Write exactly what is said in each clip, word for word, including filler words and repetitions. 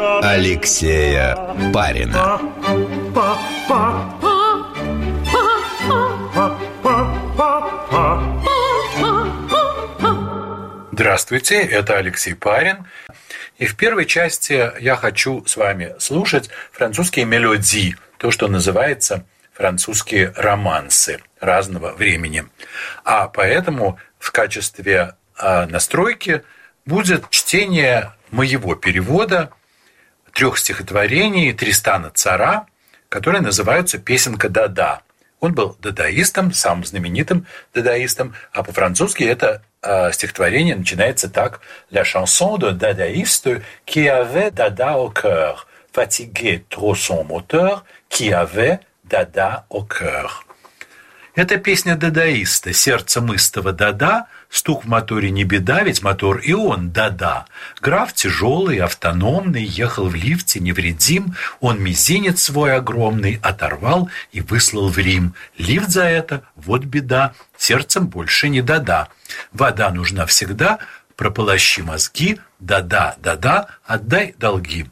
Алексея Парина. Здравствуйте, это Алексей Парин. И в первой части я хочу с вами слушать французские мелодии, то, что называется французские романсы разного времени. А поэтому в качестве настройки будет чтение моего перевода трех стихотворений Тристана Цара, которые называются «Песенка Дада». Он был дадаистом, самым знаменитым дадаистом, а по-французски это э, стихотворение начинается так: «La chanson de dadaïste qui avait dada au cœur, fatigué trop son moteur, qui avait dada au cœur». Это песня дадаиста, сердцем истого дада, стук в моторе не беда, ведь мотор и он дада. Граф тяжелый, автономный, ехал в лифте невредим, он мизинец свой огромный оторвал и выслал в Рим. Лифт за это, вот беда, сердцем больше не дада. Вода нужна всегда, прополощи мозги, дада, дада, отдай долги.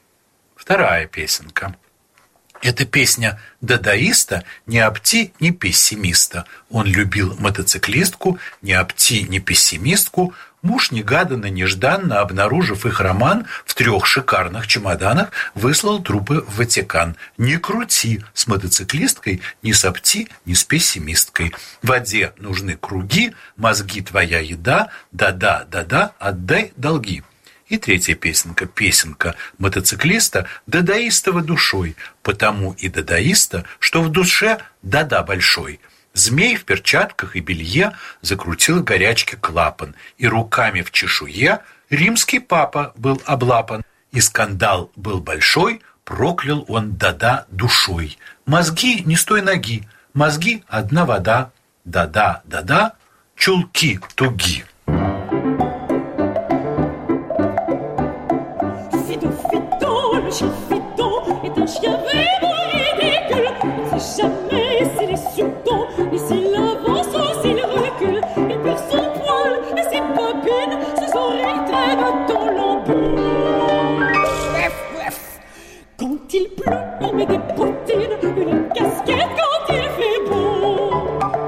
Вторая песенка. Это песня дадаиста, не опти, не пессимиста. Он любил мотоциклистку, не опти, не пессимистку. Муж негаданно, нежданно, обнаружив их роман в трех шикарных чемоданах, выслал трупы в Ватикан. Не крути с мотоциклисткой, ни с опти, ни с пессимисткой. В воде нужны круги, мозги твоя еда, да-да, да-да, отдай долги. И третья песенка, песенка мотоциклиста, дадаистова душой, потому и дадаиста, что в душе дада большой. Змей в перчатках и белье закрутил в горячке клапан, и руками в чешуе римский папа был облапан, и скандал был большой, проклял он дада душой. Мозги не с той ноги, мозги одна вода, да-да, да-да, чулки туги. Fido est un chien vraiment ridicule. Il ne sait jamais s'il est sur le dos, ni s'il avance ou s'il recule. Il perd son poil et ses papines, ses oreilles traînent dans l'embut. Bref, bref. Quand il pleut, il met des bottines, une casquette quand il fait beau.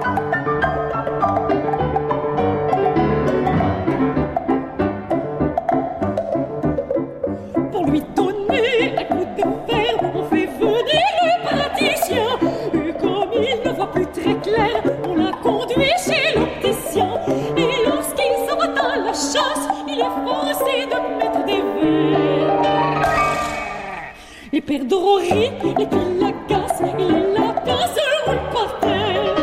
Pour lui donner un coup de verre, on fait venir le praticien. Et comme il ne voit plus très clair, on l'a conduit chez l'opticien. Et lorsqu'il s'en va à la chasse, il est forcé de mettre des verres. Les perdreries, et qu'il l'agace, et les lapins se roulent par terre.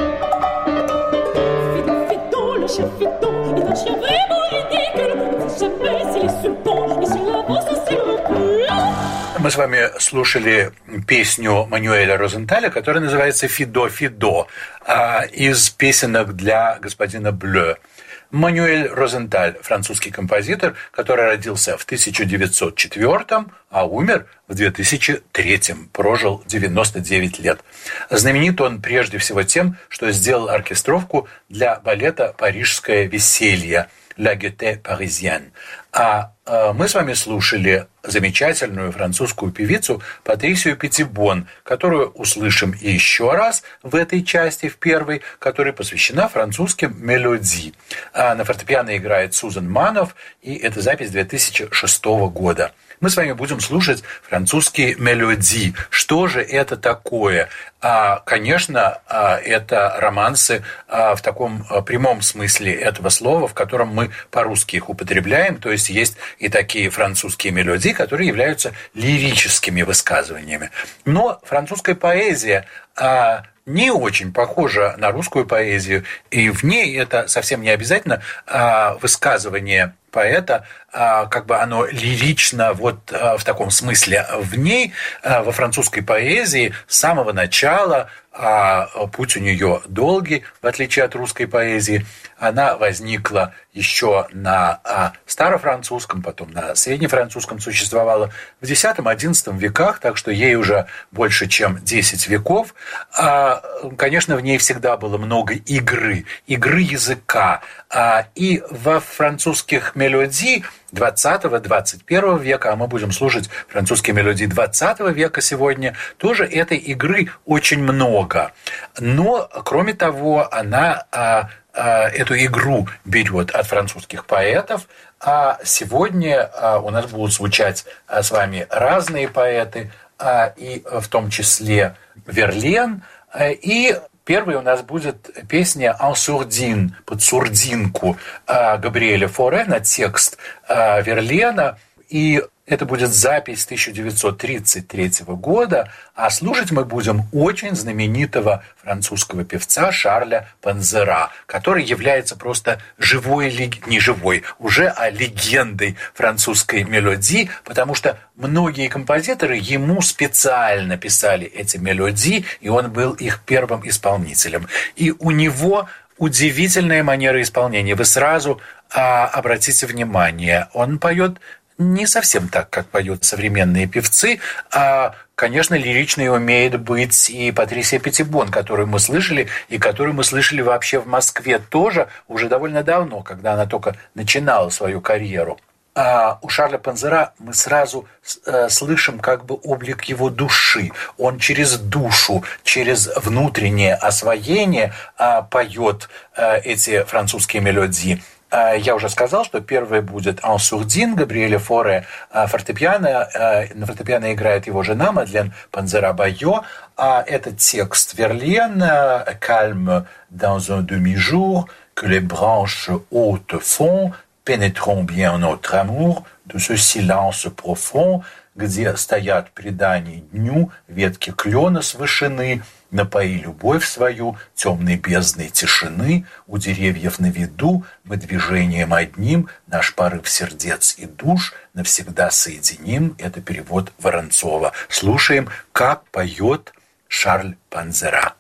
Fido, Fido, le chien Fido est un chien vraiment ridicule. On ne sait jamais s'il est sur le pont, et s'il avance ou s'il recule. Мы с вами слушали песню Мануэля Розенталя, которая называется «Фидо, Фидо», из песенок для господина Блё. Мануэль Розенталь – французский композитор, который родился в тысяча девятьсот четвёртом, а умер в две тысячи третьем, прожил девяносто девять лет. Знаменит он прежде всего тем, что сделал оркестровку для балета «Парижское веселье» «La Gaieté Parisienne». А э, мы с вами слушали замечательную французскую певицу Патрисию Петитбон, которую услышим еще раз в этой части, в первой, которая посвящена французским мелодиям. А на фортепиано играет Сузан Манов, и это запись две тысячи шестого года. Мы с вами будем слушать французские мелодии. Что же это такое? А, конечно, это романсы в таком прямом смысле этого слова, в котором мы по-русски их употребляем. То есть есть и такие французские мелодии, которые являются лирическими высказываниями. Но французская поэзия не очень похожа на русскую поэзию, и в ней это совсем не обязательно высказывание поэта, как бы оно лирично вот в таком смысле. В ней, во французской поэзии, с самого начала, а путь у нее долгий, в отличие от русской поэзии, она возникла еще на старофранцузском, потом на среднефранцузском существовала в десятом-одиннадцатом веках, так что ей уже больше, чем десять веков. Конечно, в ней всегда было много игры, игры языка. И во французских мелодиях двадцатого-двадцать первого века, а мы будем слушать французские мелодии двадцатого века сегодня, тоже этой игры очень много. Но, кроме того, она а, а, эту игру берет от французских поэтов, а сегодня а, у нас будут звучать а, с вами разные поэты, а, и в том числе Верлен, а, и первой у нас будет песня «En sourdine», под сурдинку Габриэля Форе на текст Верлена. И это будет запись тысяча девятьсот тридцать третьего года, а слушать мы будем очень знаменитого французского певца Шарля Панзера, который является просто живой, не живой, уже а легендой французской мелодии, потому что многие композиторы ему специально писали эти мелодии, и он был их первым исполнителем. И у него удивительная манера исполнения. Вы сразу а, обратите внимание, он поет не совсем так, как поют современные певцы, а, конечно, лиричной умеет быть и Патрисия Петитбон, которую мы слышали, и которую мы слышали вообще в Москве тоже уже довольно давно, когда она только начинала свою карьеру. А у Шарля Панзера мы сразу э, слышим как бы облик его души. Он через душу, через внутреннее освоение э, поет э, эти французские мелодии. Я уже сказал, что первый будет «En sourdine» Габриэля Форе, фортепиано, на фортепиано играет его жена Мадлен Панзера-Байо, а этот текст Верлен «Calme dans un demi-jour, que les branches hautes font, pénétrons bien notre amour, de ce silence profond, где стоят преданий дню ветки клена с вышины, напои любовь свою темной бездной тишины, у деревьев на виду мы движением одним наш порыв сердец и душ навсегда соединим». Это перевод Воронцова. Слушаем, как поет Шарль Панзера.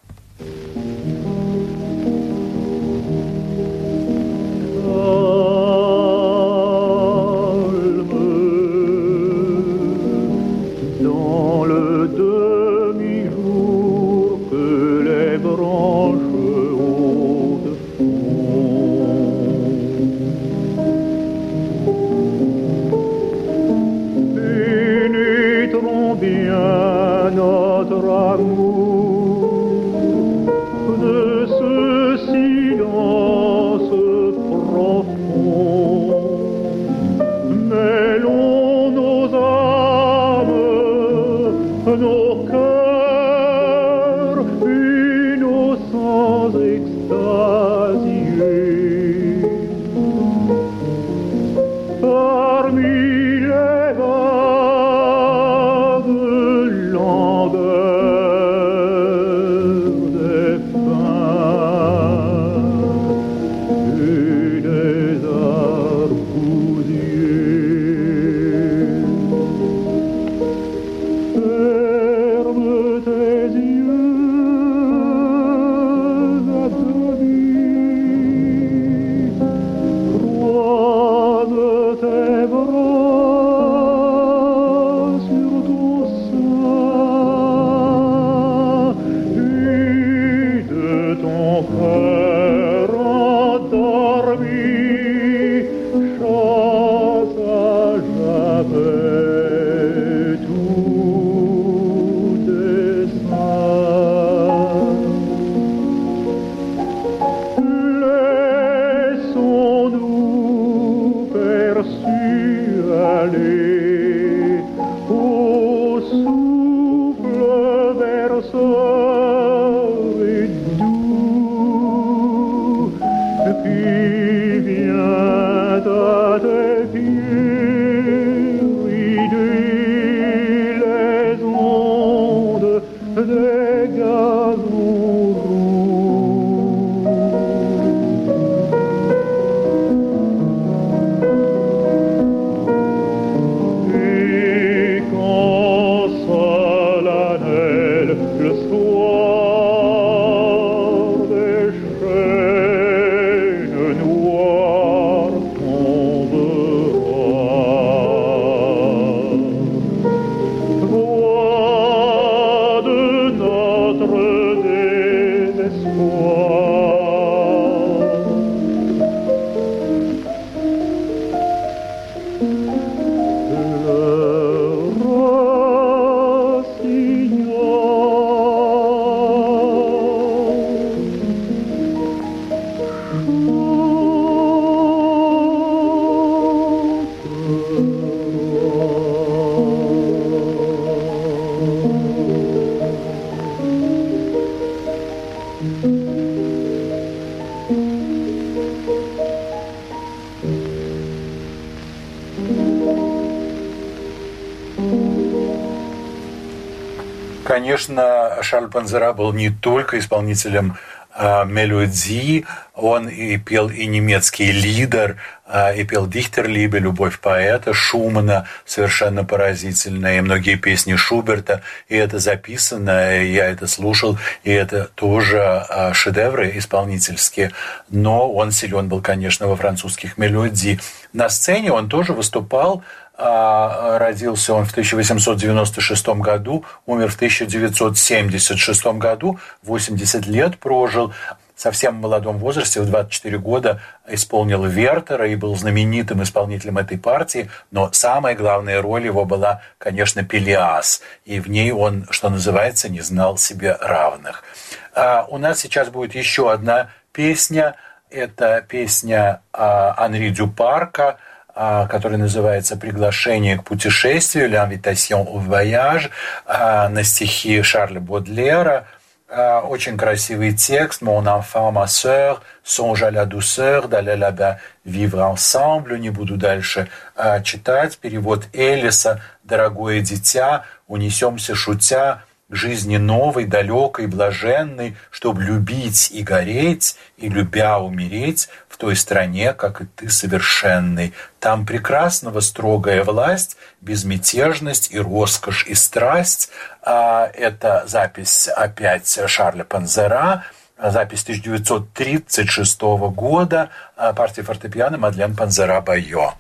Конечно, Шарль Панзера был не только исполнителем э, мелодий, он и пел и немецкий лидер, э, и пел «Дихтерлибе», «Любовь поэта» Шумана, совершенно поразительная, и многие песни Шуберта, и это записано, и я это слушал, и это тоже э, шедевры исполнительские, но он силен был, конечно, во французских мелодиях. На сцене он тоже выступал. Родился он в тысяча восемьсот девяносто шестом году, умер в тысяча девятьсот семьдесят шестом году, восемьдесят лет прожил. В совсем молодом возрасте, в двадцать четыре года, исполнил Вертера и был знаменитым исполнителем этой партии, но самая главная роль его была, конечно, Пелиас, и в ней он, что называется, не знал себе равных. У нас сейчас будет еще одна песня, это песня Анри Дюпарка, который называется «Приглашение к путешествию», «L'invitation au voyage», на стихи Шарля Бодлера. Очень красивый текст. «Mon enfant, ma sœur, songe à la douceur d'aller là-bas vivre ensemble». Не буду дальше читать. Перевод Эллиса. «Дорогое дитя, унесемся шутя к жизни новой, далекой, блаженной, чтобы любить и гореть, и любя умереть в той стране, как и ты, совершенный. Там прекрасного строгая власть, безмятежность и роскошь, и страсть». Это запись опять Шарля Панзера, запись тысяча девятьсот тридцать шестого года, партия фортепиано Мадлен Панзера Байо.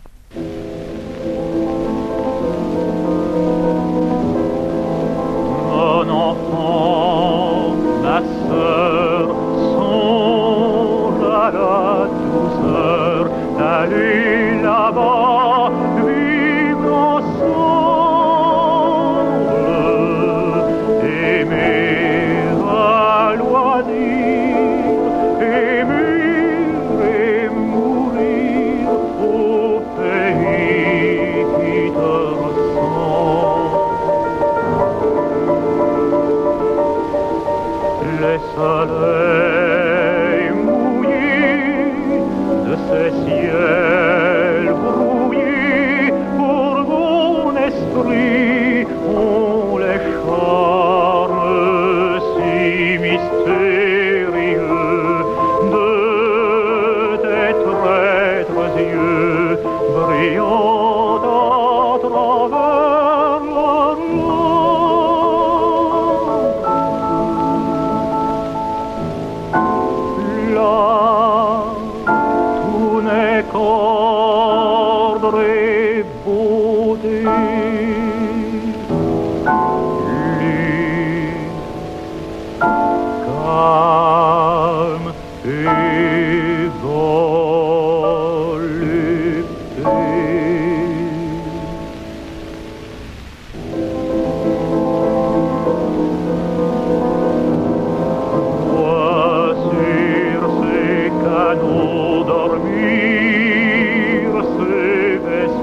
Ma sœur, songe à la douceur d'aller là-bas vivre ensemble, aimer à loisir, aimer et mourir au pays qui te ressemble. Les soleils mouillés de ces ciels brouillés pour mon esprit ont les charmes si mystérieux de tes traîtres yeux brillants à travers l'orient. Ordre et beauté, lui, calme et volupté. Vois sur ces canaux dormir ces vaisseaux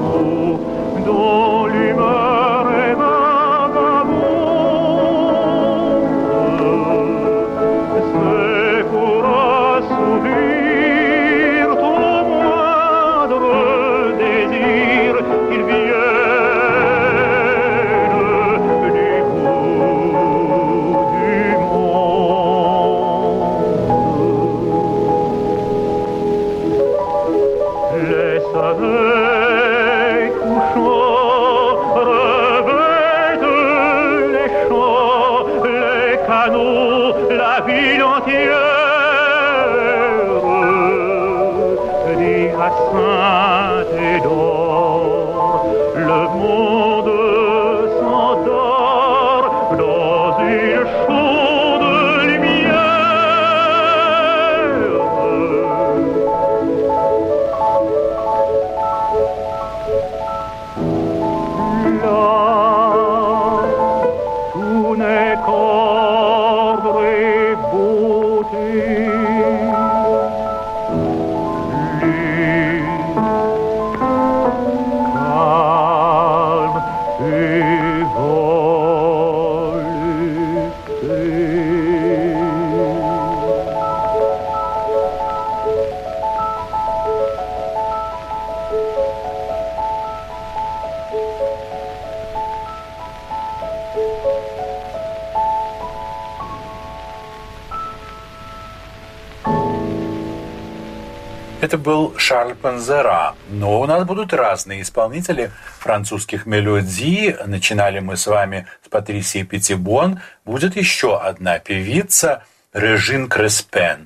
Это был Шарль Панзера. Но у нас будут разные исполнители французских мелодий. Начинали мы с вами с Патрисии Петитбон. Будет еще одна певица Режин Креспен.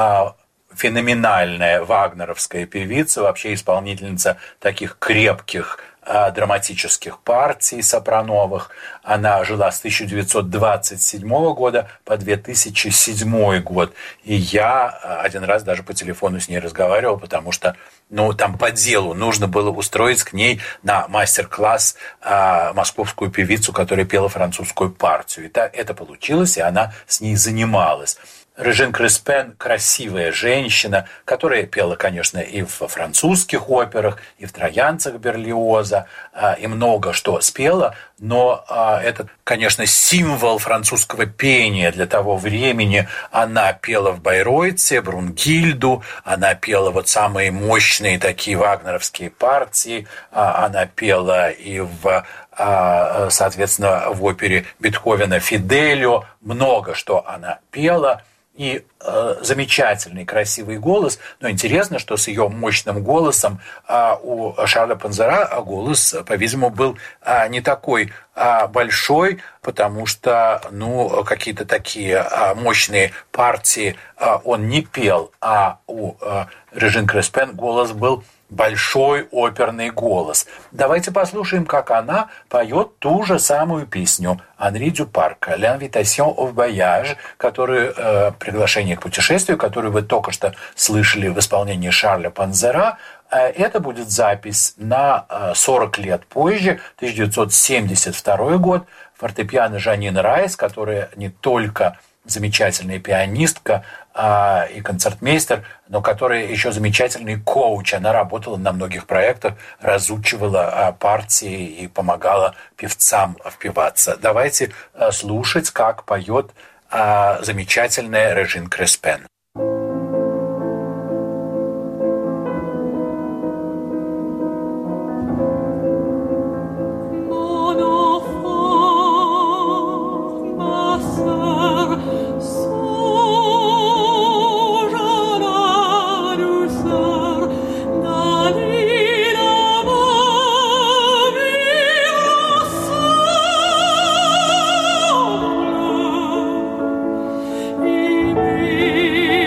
Феноменальная вагнеровская певица, вообще исполнительница таких крепких драматических партий сопрановых. Она жила с тысяча девятьсот двадцать седьмого года по две тысячи седьмой год. И я один раз даже по телефону с ней разговаривал, потому что ну, там по делу нужно было устроить к ней на мастер-класс а, московскую певицу, которая пела французскую партию. И так это получилось, и она с ней занималась. Режин Креспен – красивая женщина, которая пела, конечно, и в французских операх, и в «Троянцах» Берлиоза, и много что спела, но это, конечно, символ французского пения для того времени. Она пела в Байройте, Брунгильду, она пела вот самые мощные такие вагнеровские партии, она пела и в соответственно, в опере Бетховена «Фиделио», много что она пела. И э, замечательный, красивый голос. Но интересно, что с ее мощным голосом э, у Шарля Панзера голос, по-видимому, был э, не такой э, большой, потому что ну, какие-то такие э, мощные партии э, он не пел, а у э, Режин Креспен голос был большой оперный голос. Давайте послушаем, как она поет ту же самую песню Анри Дюпарка «L'invitation au voyage», которую, э, приглашение к путешествию, которую вы только что слышали в исполнении Шарля Панзера. Это будет запись на сорок лет позже, тысяча девятьсот семьдесят второй год, фортепиано Жанин Райс, которая не только замечательная пианистка а, и концертмейстер, но которая еще замечательный коуч. Она работала на многих проектах, разучивала а, партии и помогала певцам впеваться. Давайте а, слушать, как поет а, замечательная Режин Креспен. me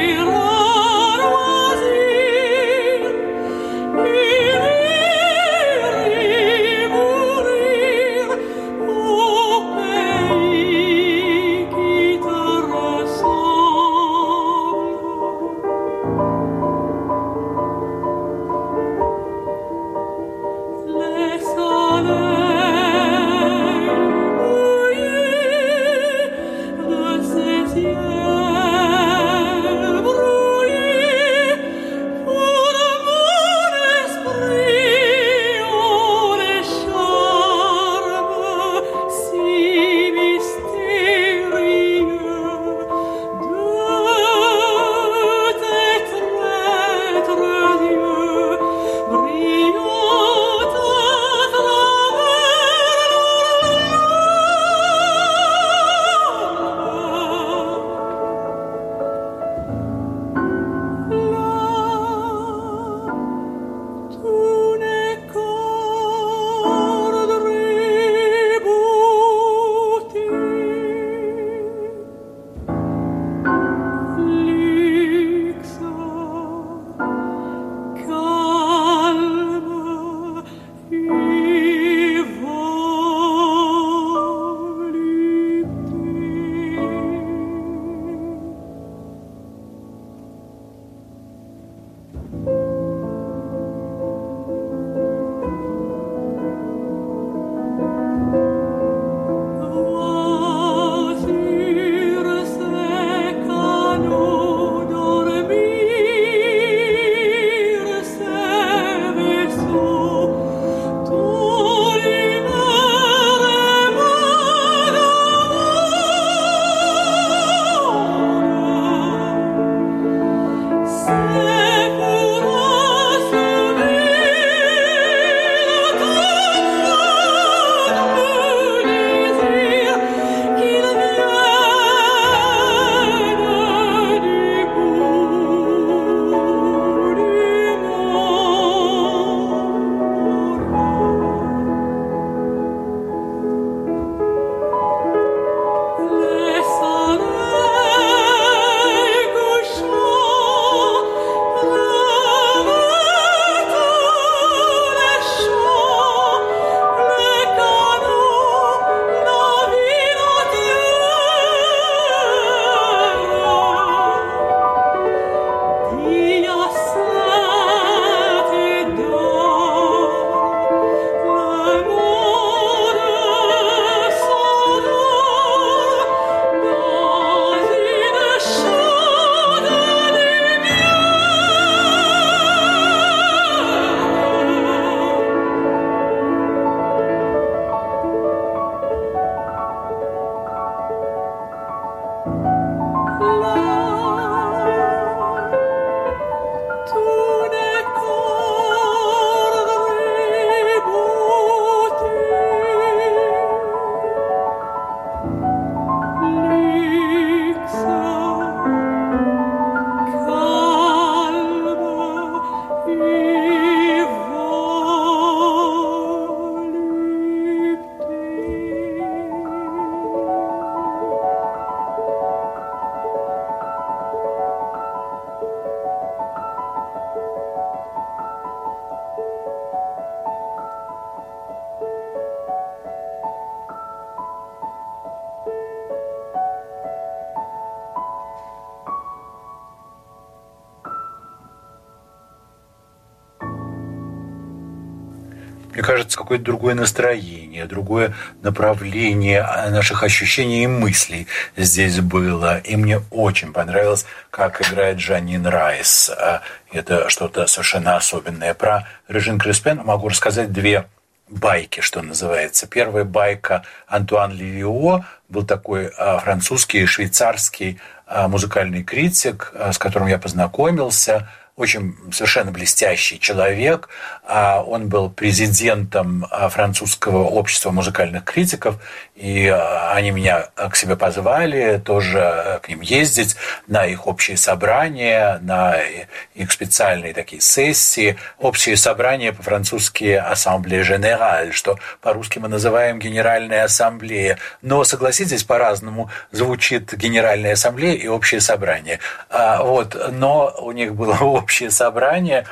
мне кажется, какое-то другое настроение, другое направление наших ощущений и мыслей здесь было. И мне очень понравилось, как играет Жаннин Райс. Это что-то совершенно особенное. Про Режин Креспен могу рассказать две байки, что называется. Первая байка — Антуан Левио, был такой французский, швейцарский музыкальный критик, с которым я познакомился. Очень совершенно блестящий человек. Он был президентом французского общества музыкальных критиков, и они меня к себе позвали тоже к ним ездить на их общие собрания, на их специальные такие сессии. Общие собрания по-французски «Assemblée générale», что по-русски мы называем «Генеральная ассамблея». Но, согласитесь, по-разному звучит «Генеральная ассамблея» и «Общее собрание». Вот. Но у них было общее собрание,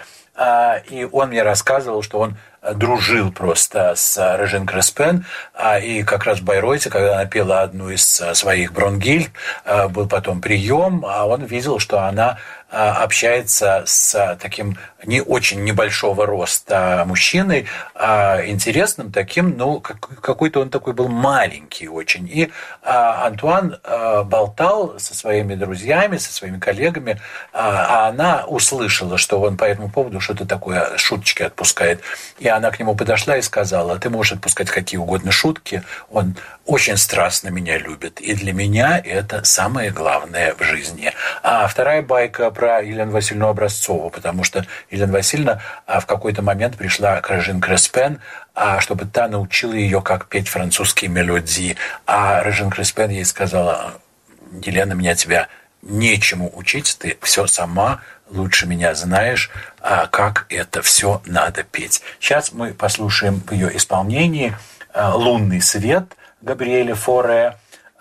и он мне рассказывал, что он дружил просто с Режин Креспен, и как раз в Байройте, когда она пела одну из своих Бронгильд, был потом прием, а он видел, что она общается с таким не очень небольшого роста мужчиной, интересным таким, ну, какой-то он такой был маленький очень. И Антуан болтал со своими друзьями, со своими коллегами, а она услышала, что он по этому поводу что-то такое, шуточки отпускает. И она к нему подошла и сказала: ты можешь отпускать какие угодно шутки, он очень страстно меня любит, и для меня это самое главное в жизни. А вторая байка про Елену Васильевну Образцову, потому что Елена Васильевна в какой-то момент пришла к Режин Креспен, чтобы та научила ее, как петь французские мелодии. А Режин Креспен ей сказала: Елена, меня тебя нечему учить, ты все сама лучше меня знаешь, как это все надо петь. Сейчас мы послушаем в ее исполнении «Лунный свет» Габриэля Форе.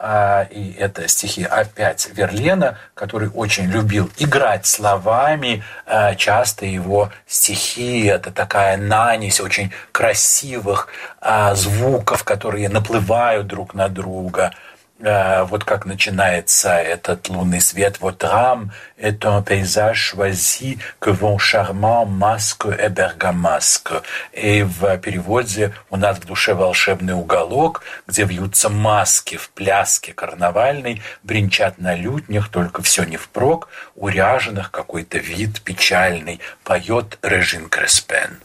И это стихи опять Верлена, который очень любил играть словами. Часто его стихи — это такая нанись очень красивых звуков, которые наплывают друг на друга. Вот как начинается этот лунный свет. «Votre âme est un paysage choisi que vont charmants masques et bergamasques». И в переводе «У нас в душе волшебный уголок, где вьются маски в пляске карнавальной, бренчат на лютнях, только все не впрок, у ряженых какой-то вид печальный», поет Режин Креспен.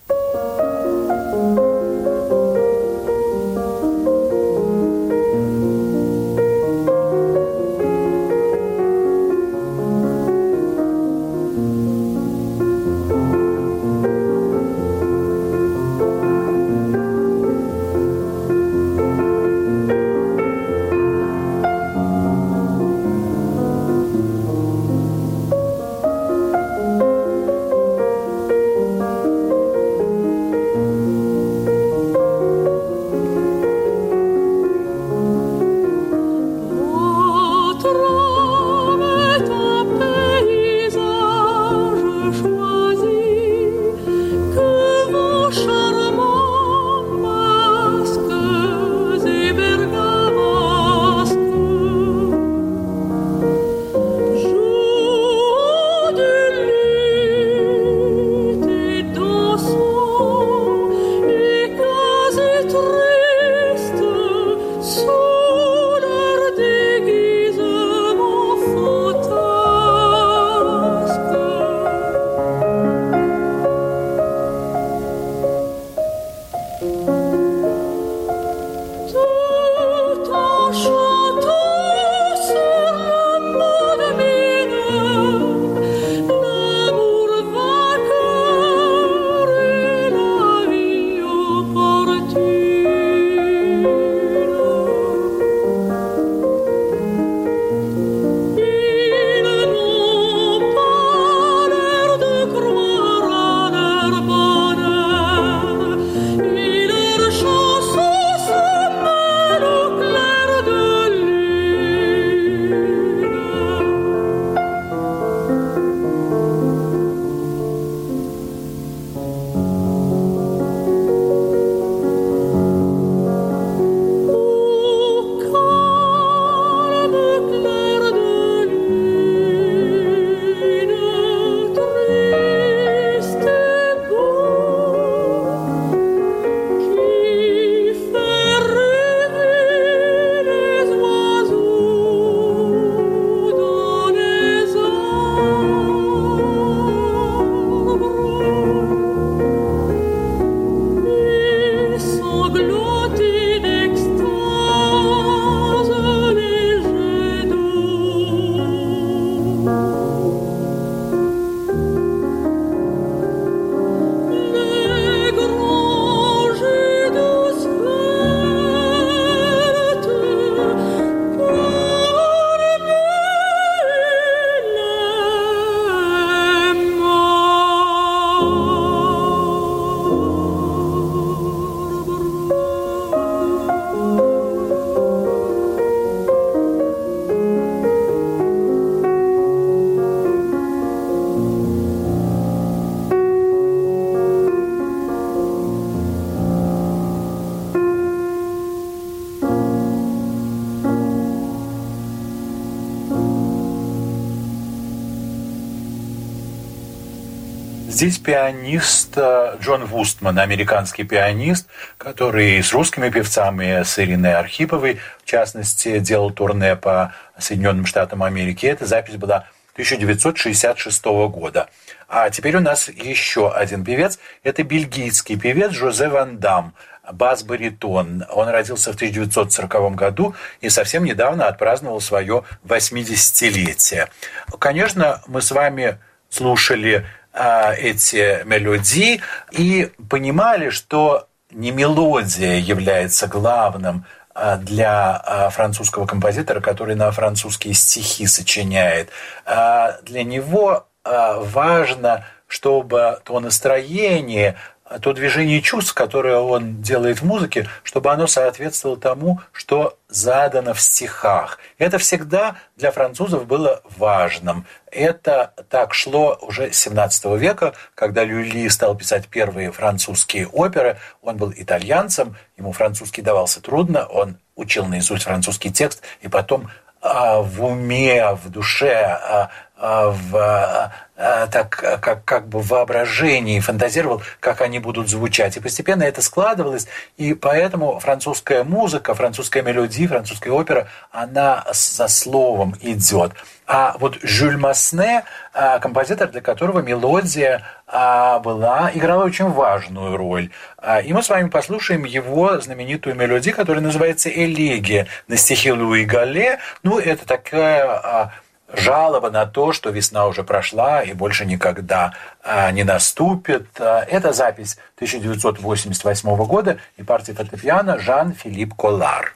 Здесь пианист Джон Вустман, американский пианист, который с русскими певцами, с Ириной Архиповой, в частности, делал турне по Соединенным Штатам Америки. Эта запись была тысяча девятьсот шестьдесят шестого года. А теперь у нас еще один певец. Это бельгийский певец Жозе Ван Дам, бас-баритон. Он родился в тысяча девятьсот сороковом году и совсем недавно отпраздновал свое восьмидесятилетие. Конечно, мы с вами слушали эти мелодии и понимали, что не мелодия является главным для французского композитора, который на французские стихи сочиняет. Для него важно, чтобы то настроение, то движение чувств, которое он делает в музыке, чтобы оно соответствовало тому, что задано в стихах. Это всегда для французов было важным. Это так шло уже с семнадцатого века, когда Люли стал писать первые французские оперы. Он был итальянцем, ему французский давался трудно, он учил наизусть французский текст, и потом в уме, в душе, в, так, как, как бы в воображении фантазировал, как они будут звучать. И постепенно это складывалось, и поэтому французская музыка, французская мелодия, французская опера, она со словом идет. А вот Жюль Масне, композитор, для которого мелодия была, играла очень важную роль. И мы с вами послушаем его знаменитую мелодию, которая называется «Элегия» на стихи Луи Галле. Ну, это такая жалоба на то, что весна уже прошла и больше никогда не наступит. Это запись тысяча девятьсот восемьдесят восьмого года и партия фортепиано Жан-Филипп Коллар.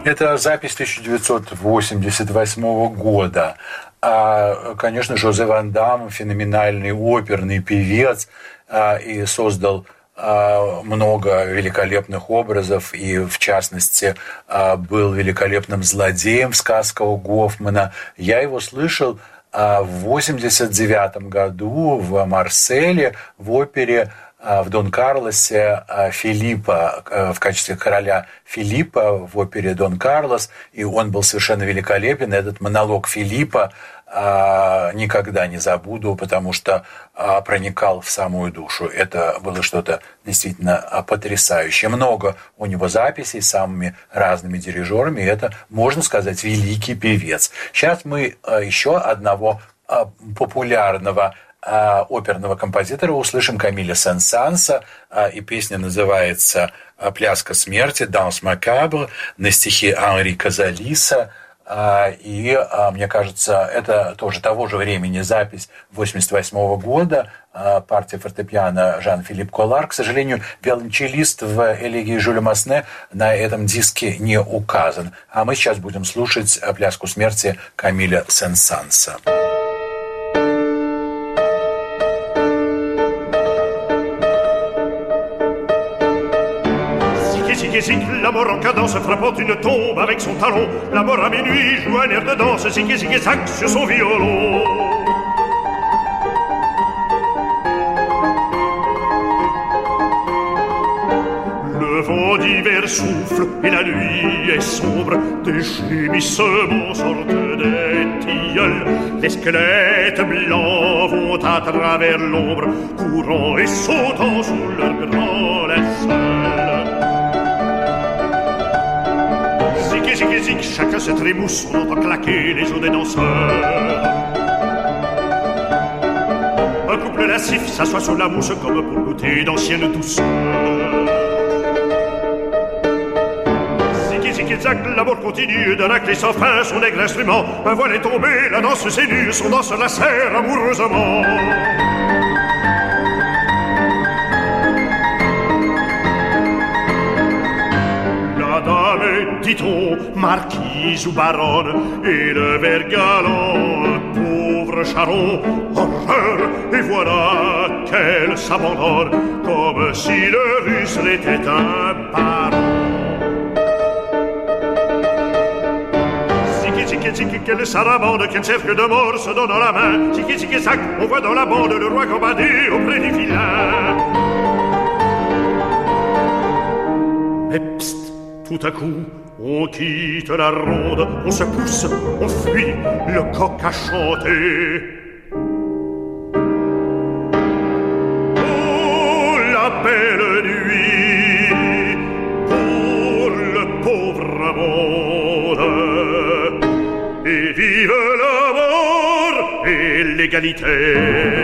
Это запись тысяча девятьсот восемьдесят восьмого года. А, конечно, Жозе Ван Дам, феноменальный оперный певец, а, и создал а, много великолепных образов, и, в частности, а, был великолепным злодеем в сказках Гофмана. Я его слышал а, в восемьдесят девятом году в Марселе в опере в Дон Карлосе Филиппа, в качестве короля Филиппа в опере «Дон Карлос», и он был совершенно великолепен. Этот монолог Филиппа никогда не забуду, потому что проникал в самую душу. Это было что-то действительно потрясающее. Много у него записей с самыми разными дирижерами, и это, можно сказать, великий певец. Сейчас мы еще одного популярного оперного композитора услышим, Камиля Сен-Санса, и песня называется «Пляска смерти», «Danse macabre», на стихи Анри Казалиса. И, мне кажется, это тоже того же времени запись восемьдесят восьмого года, партия фортепиано Жан-Филипп Коллар. К сожалению, виолончелист в элегии Жюля Масне на этом диске не указан. А мы сейчас будем слушать «Пляску смерти» Камиля Сен-Санса. Zic, la mort en cadence frappant une tombe avec son talon. La mort à minuit joue un air de danse, zic et zic et zac sur son violon. Le vent d'hiver souffle et la nuit est sombre. Des gémissements sortent des tilleuls. Les squelettes blancs vont à travers l'ombre, courant et sautant sous leur grand linceul. Zic et zic, chacun se trémousse, on entend claquer les os des danseurs. Un couple lascif s'assoit sous la mousse comme pour goûter d'anciennes douceurs. Zic et zic et zac, l'amour continue de racler sans fin son aigle instrument. Un voile est tombé, la danse s'est nue, son danseur la serre amoureusement. Dit-on, marquise ou baronne, et le vert galant, pauvre charron, horreur, et voilà qu'elle s'abandonne, comme si le russe était un baron. Zic et zic et zic, quelle sarabande, quel cercle de mort se donne la main. Zic et zic et zac, on voit dans la bande le roi combattre auprès du vilain. Mais pst, tout à coup, on quitte la ronde, on se pousse, on fuit, le coq a chanté. Oh, la belle nuit pour le pauvre monde, et vive l'amour et l'égalité.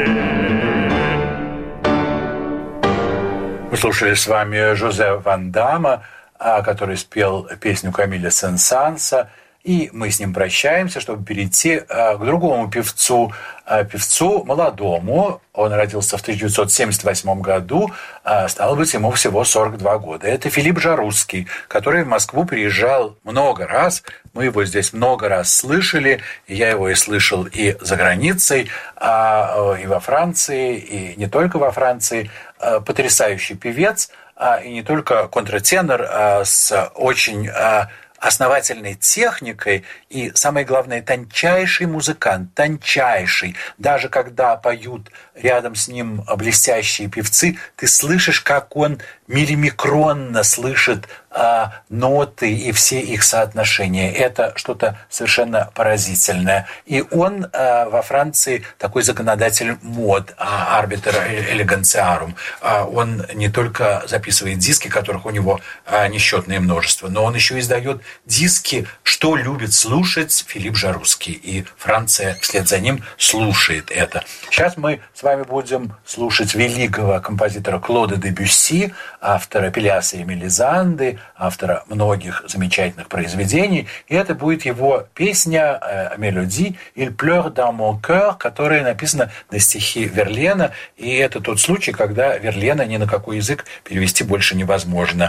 Мы слушали с вами Жозе Ван Дамма, который спел песню Камиля Сен-Санса, и мы с ним прощаемся, чтобы перейти к другому певцу, певцу молодому. Он родился в тысяча девятьсот семьдесят восьмом году, стало быть, ему всего сорок два года. Это Филипп Жарузский, который в Москву приезжал много раз. Мы его здесь много раз слышали, и я его и слышал и за границей, и во Франции, и не только во Франции. Потрясающий певец, и не только контртенор, а с очень основательной техникой и, самое главное, тончайший музыкант, тончайший. Даже когда поют рядом с ним блестящие певцы, ты слышишь, как он миллимикронно слышит а, ноты и все их соотношения. Это что-то совершенно поразительное. И он а, во Франции такой законодатель мод, арбитр элегансиарум. А, он не только записывает диски, которых у него а, несчетное множество, но он еще издает диски, что любит слушать Филипп Жарузский. И Франция вслед за ним слушает это. Сейчас мы с вами будем слушать великого композитора Клода Дебюсси, автора Пелиаса и Мелизанды, автора многих замечательных произведений. И это будет его песня «Мелодie Il pleure dans mon cœur», которая написана на стихи Верлена. И это тот случай, когда Верлена ни на какой язык перевести больше невозможно.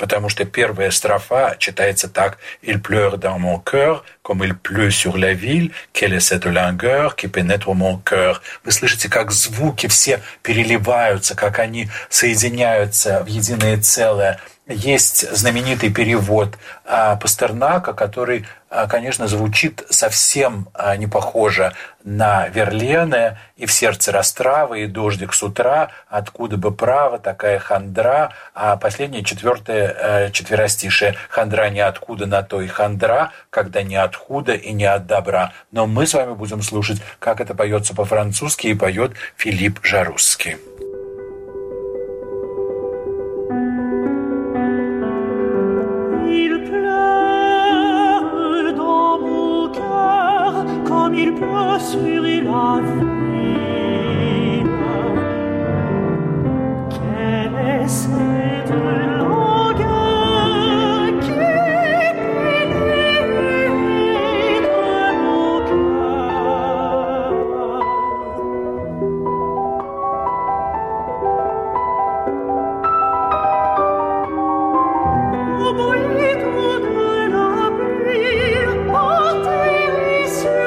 потому что первая строфа читается так: «Il pleure dans mon cœur, comme il pleut sur la ville, quelle est cette langueur qui pénètre mon cœur». Вы слышите, как звуки все переливаются, как они соединяются в единое целое. Есть знаменитый перевод Пастернака, который, конечно, звучит совсем не похоже на Верлене: «И в сердце растравы, и дождик с утра, откуда бы право такая хандра». А последнее, четвертое четверостишее: «Хандра ниоткуда на то и хандра, когда ни откуда и не от добра». Но мы с вами будем слушать, как это поется по-французски, и поет Филипп Жарусский. Comme il pleut sur la ville, quelle est cette langueur qui pénètre mon cœur? Au bruit de la pluie, portez sur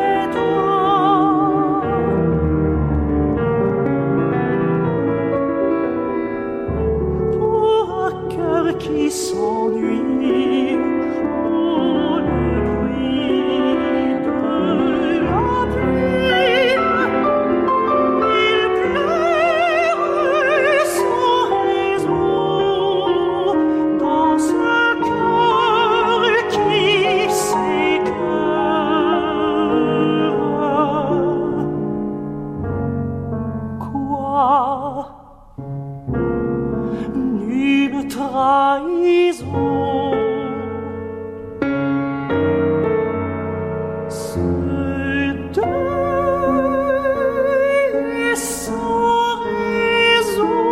qui s'ennuie au bruit de la pluie. Il pleure sans raison dans ce cœur qui s'écoeure. Quoi? Nulle trahison, ce deuil est sans raison.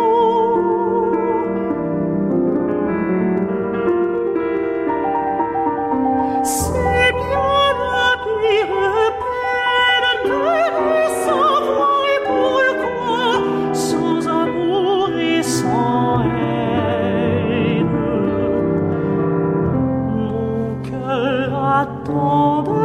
C'est bien la pire peine de ne savoir pourquoi, sans amour et sans haine, mon cœur attend de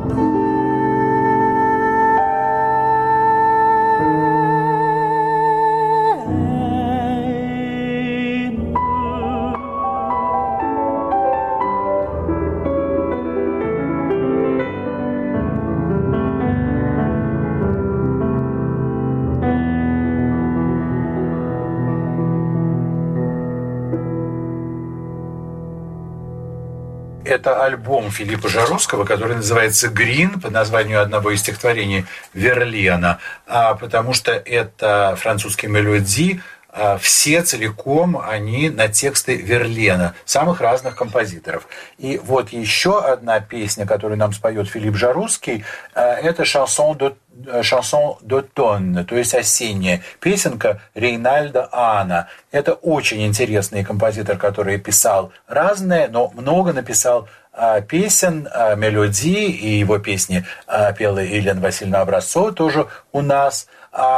Это альбом Филиппа Жарусского, который называется «Грин», по названию одного из стихотворений Верлена, потому что это французские мелодии, все целиком они на тексты Верлена, самых разных композиторов. И вот еще одна песня, которую нам споет Филипп Жарусский, это «Chanson de «Шансон d'automne», то есть осенняя песенка Рейнальда Ана. Это очень интересный композитор, который писал разное, но много написал песен, мелодий, и его песни пела Елена Васильевна Образцова тоже у нас.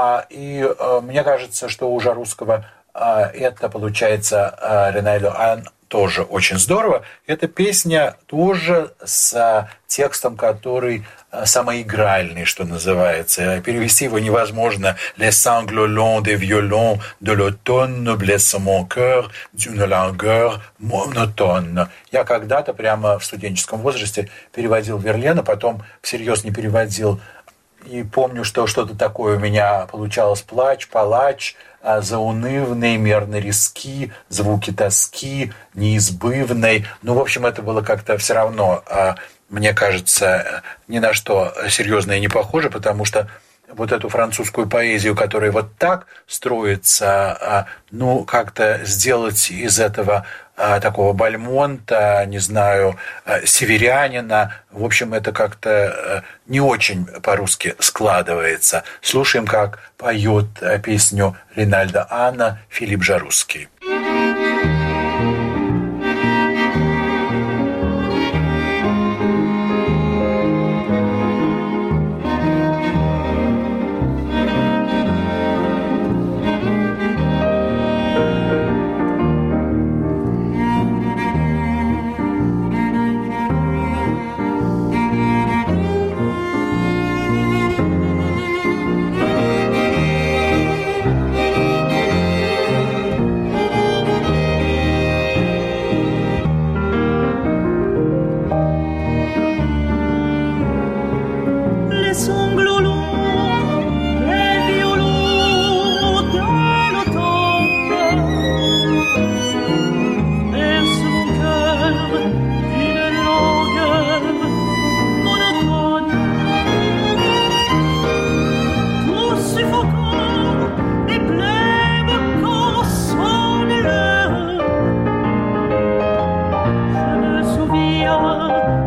И мне кажется, что у Жарусского это получается Рейнальда Ана тоже очень здорово. Эта песня тоже с текстом, который самоигральный, что называется. Перевести его невозможно. «Les sanglots longs des violons de l'automne blessent mon cœur d'une langueur monotone». Я когда-то прямо в студенческом возрасте переводил Верлена, потом всерьез не переводил. И помню, что что-то такое у меня получалось: плач, палач, заунывный, мерно резки, звуки тоски, неизбывной. Ну, в общем, это было как-то все равно, мне кажется, ни на что серьезное не похоже, потому что вот эту французскую поэзию, которая вот так строится, ну, как-то сделать из этого такого Бальмонта, не знаю, северянина, в общем, это как-то не очень по-русски складывается. Слушаем, как поет песню Рейнальда Ана Филипп Жарусский.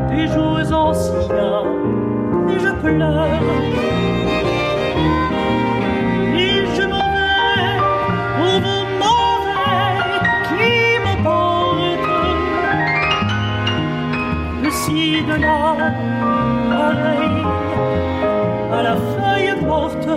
des jours anciens, et je pleure. Et je m'en vais au vent mauvais qui m'emporte de ci, de là, pareil à la feuille morte.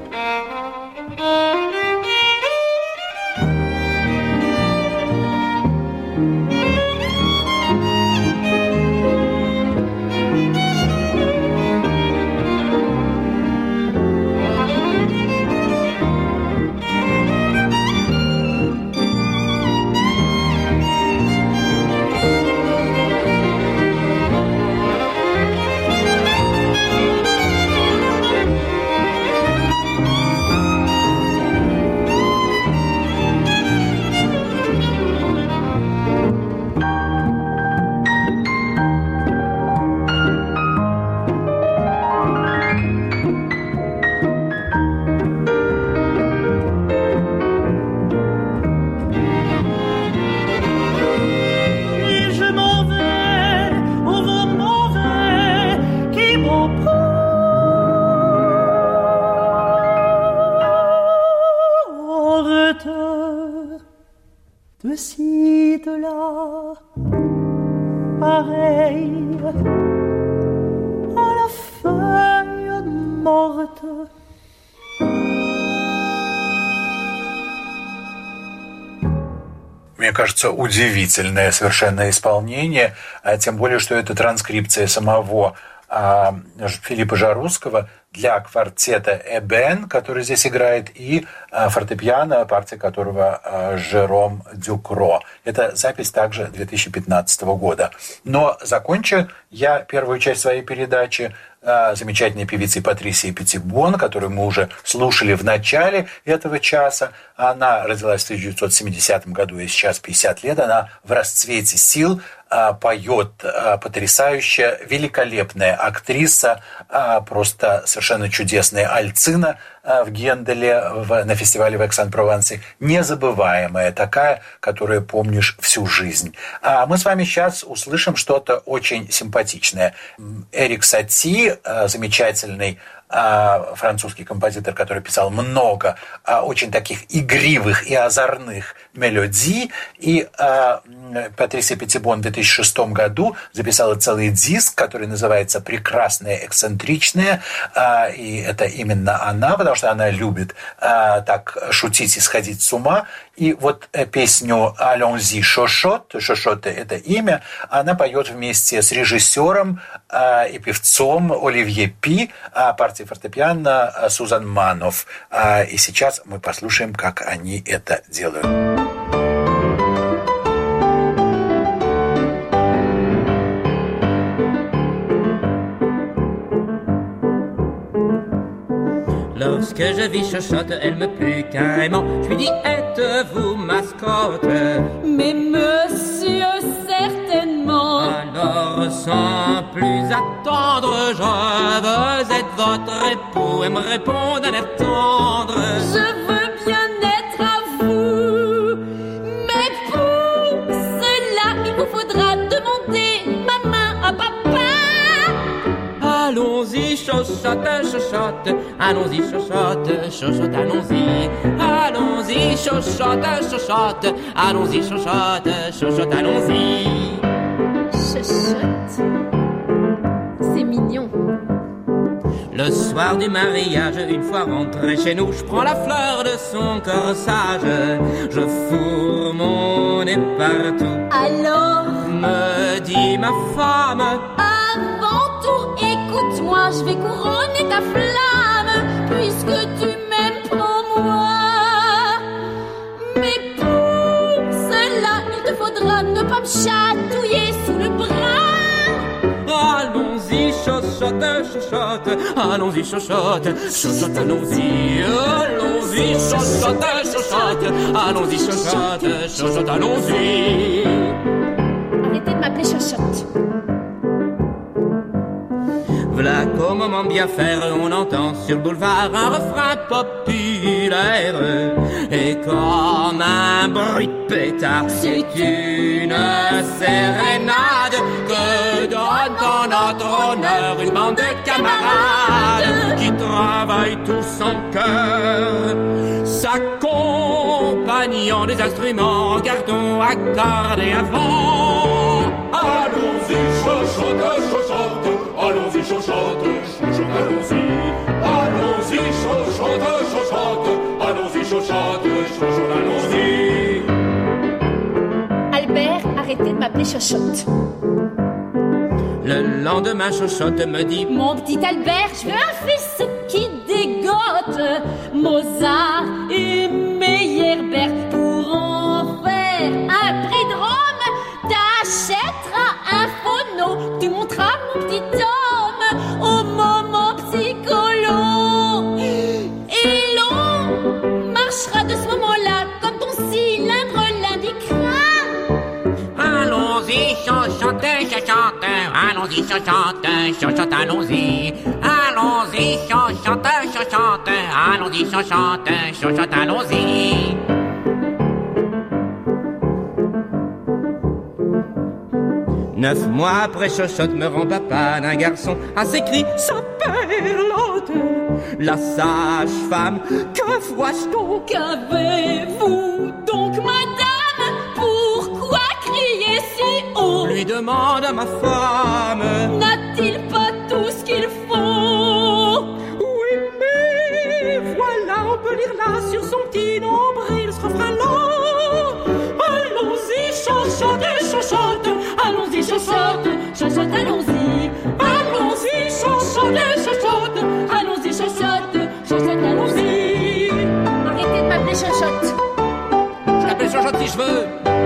De ci, de là, pareil à la feuille morte. Мне кажется, удивительное совершенно исполнение, тем более, что это транскрипция самого Филиппа Жаруского для квартета «Эбен», который здесь играет, и фортепиано, партия которого Жером Дюкро. Это запись также две тысячи пятнадцатого года. Но закончу я первую часть своей передачи замечательной певицей Патрисией Петитбон, которую мы уже слушали в начале этого часа. Она родилась в тысяча девятьсот семидесятом году, и сейчас пятьдесят лет. Она в расцвете сил, поет потрясающе, великолепная актриса, просто совершенно чудесная альцина в Генделе на фестивале в Экс-Ан-Провансе. Незабываемая такая, которую помнишь всю жизнь. А мы с вами сейчас услышим что-то очень симпатичное. Эрик Сати, замечательный французский композитор, который писал много очень таких игривых и озорных мелодий. И Патрисия Петитбон в две тысячи шестом году записала целый диск, который называется «Прекрасная, эксцентричная». И это именно она, потому что она любит так шутить и сходить с ума. И вот песню «Allons-y, Шошот», «Шошот» — это имя, она поет вместе с режиссером и певцом Оливье Пи, партии фортепиано Сузан Манов. И сейчас мы послушаем, как они это делают. Lorsque je vis Chochotte, elle me pue carrément. Je lui dis, êtes-vous mascotte? Mais monsieur, certainement. Alors sans plus attendre, je veux être votre époux. Et me répondre d'un air tendre. Je veux bien être à vous. Mais pour cela, il vous faudra demander ma main à papa. Allons-y, Chochotte, Chochotte. Allons-y, Chochotte, Chochotte, allons-y. Allons-y, Chochotte, Chochotte. Allons-y, Chochotte, Chochotte, allons-y. Chochotte, c'est mignon. Le soir du mariage, une fois rentré chez nous, je prends la fleur de son corsage. Je fourre mon nez partout. Alors, me dit ma femme, avant tout, écoute-moi, je vais couronner ta flamme, puisque tu m'aimes pour moi. Mais pour cela, il te faudra ne pas me chatouiller sous le bras. Allons-y, Chochotte, Chochotte. Allons-y, Chochotte, Chochotte, allons-y. Allons-y, Chochotte, Chochotte. Allons-y, Chochotte, Chochotte, allons-y. Arrêtez de m'appeler Chochotte. V'là qu'au moment de bien faire, on entend sur le boulevard un refrain populaire. Et comme un bruit de pétard, c'est une sérénade que donne en notre honneur une bande de camarades qui travaillent tous en chœur, s'accompagnant des instruments en carton accordés avant. Allons-y, chochotte, chochotte, allons-y, chochotte, chochotte, allons-y. Allons-y, chochotte, chochotte, allons-y, chochotte, chochotte, allons-y. Albert, arrêtez de m'appeler chochotte. Le lendemain, Chochotte me dit: Mon petit Albert, je veux un fils qui dégote Mozart et Meyerbeer. Pour en faire un prix de Rome, t'achèteras un phono. Tu monteras mon petit homme au moment psycholo. Et l'on marchera de ce moment-là comme ton cylindre l'indiquera. Allons-y, Chochotte, Chochotte, allons-y, Chochotte, Chochotte, allons-y. Allons-y, Chochotte, Chochotte, allons-y, Chochotte, Chochotte, allons-y. Neuf mois après, Chochotte me rend papa d'un garçon à ses cris saperlotte. La sage-femme, que vois-je donc? Qu'avez-vous donc, madame? Pourquoi crier si haut? Lui demande à ma femme: N'a-t-il pas tout ce qu'il faut? Oui, mais voilà, on peut lire là sur son petit nombril ce refrain-là. Allons-y, Chochotte, Chochotte, Allons-y, chochotte, chochotte, allons-y. Allons-y, chochotte, chochotte. Allons-y, chochotte, chochotte, allons-y. Arrêtez de m'appeler chochotte. Je t'appelle Chochotte si je veux.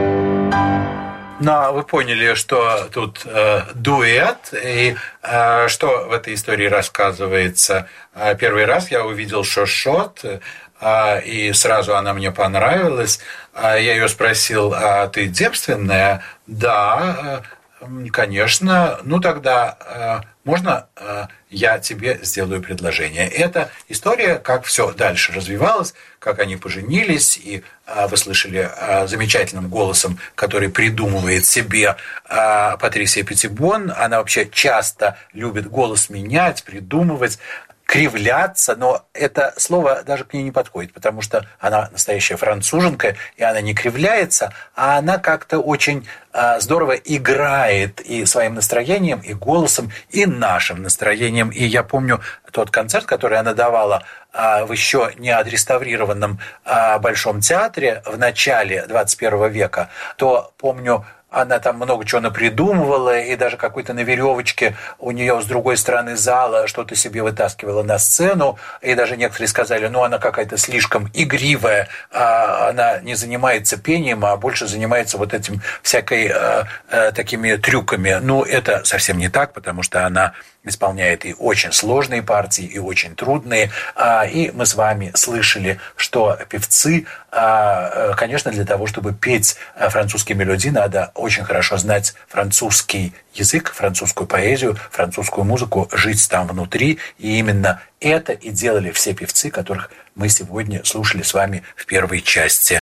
Ну, вы поняли, что тут э, дуэт, и э, что в этой истории рассказывается. Первый раз я увидел Шошот, э, и сразу она мне понравилась. Я ее спросил: а ты девственная? Да, конечно. Ну, тогда можно я тебе сделаю предложение? Это история, как все дальше развивалось, как они поженились, и вы слышали замечательным голосом, который придумывает себе Патрисия Петитбон. Она вообще часто любит голос менять, придумывать, кривляться, но это слово даже к ней не подходит, потому что она настоящая француженка, и она не кривляется, а она как-то очень здорово играет и своим настроением, и голосом, и нашим настроением. И я помню тот концерт, который она давала в еще не отреставрированном Большом театре в начале двадцать первого века, то помню, она там много чего напридумывала, и даже какой-то на веревочке у нее с другой стороны зала что-то себе вытаскивала на сцену, и даже некоторые сказали: ну, она какая-то слишком игривая, она не занимается пением, а больше занимается вот этим всякой такими трюками. Ну, это совсем не так, потому что она исполняет и очень сложные партии, и очень трудные. И мы с вами слышали, что певцы, конечно, для того, чтобы петь французские мелодии, надо очень хорошо знать французский язык, французскую поэзию, французскую музыку, жить там внутри. И именно это и делали все певцы, которых мы сегодня слушали с вами в первой части